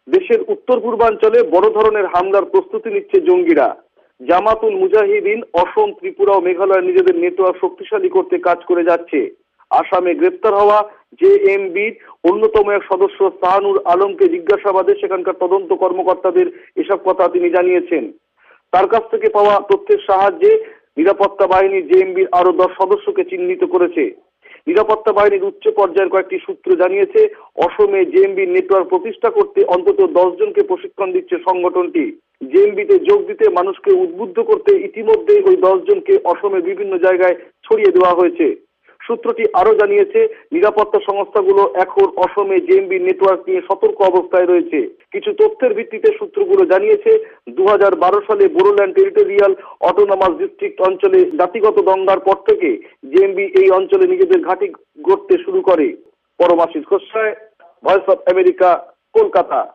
দেশের উত্তর পূর্বাঞ্চলে বড় ধরনের হামলার প্রস্তুতি নিচ্ছে জঙ্গিরা। জামাতুল মুজাহিদিন অসম, ত্রিপুরা ও মেঘালয় নিজেদের নেটওয়ার্ক শক্তিশালী করতে কাজ করে যাচ্ছে। আসামে গ্রেপ্তার হওয়া জেএমবির অন্যতম এক সদস্য শাহানুর আলমকে জিজ্ঞাসাবাদে সেখানকার তদন্ত কর্মকর্তাদের এসব কথা তিনি জানিয়েছেন। তার কাছ থেকে পাওয়া তথ্যের সাহায্যে নিরাপত্তা বাহিনী জেএমবির আরো 10 সদস্যকে চিহ্নিত করেছে। নিরাপত্তা বাহিনীর উচ্চ পর্যায়ের কয়েকটি সূত্র জানিয়েছে, অসমে জেএমবির নেটওয়ার্ক প্রতিষ্ঠা করতে অন্তত 10 জনকে প্রশিক্ষণ দিচ্ছে সংগঠনটি। জেএমবিতে যোগ দিতে মানুষকে উদ্বুদ্ধ করতে ইতিমধ্যে ওই 10 জনকে অসমের বিভিন্ন জায়গায় ছড়িয়ে দেওয়া হয়েছে। সূত্রটি আরো জানিয়েছে, নিরাপত্তা সংস্থাগুলো এখন অসমে জেএমবি নেটওয়ার্ক নিয়ে সতর্ক অবস্থায় রয়েছে। কিছু তথ্যের ভিত্তিতে সূত্রগুলো জানিয়েছে, 2012 সালে বোরোল্যান্ড টেরিটোরিয়াল অটোনমাস ডিস্ট্রিক্ট অঞ্চলে জাতিগত দঙ্গার পর থেকে জেএমবি এই অঞ্চলে নিজেদের ঘাঁটি গড়তে শুরু করে। Paramashis Goswami, voice of America, Kolkata.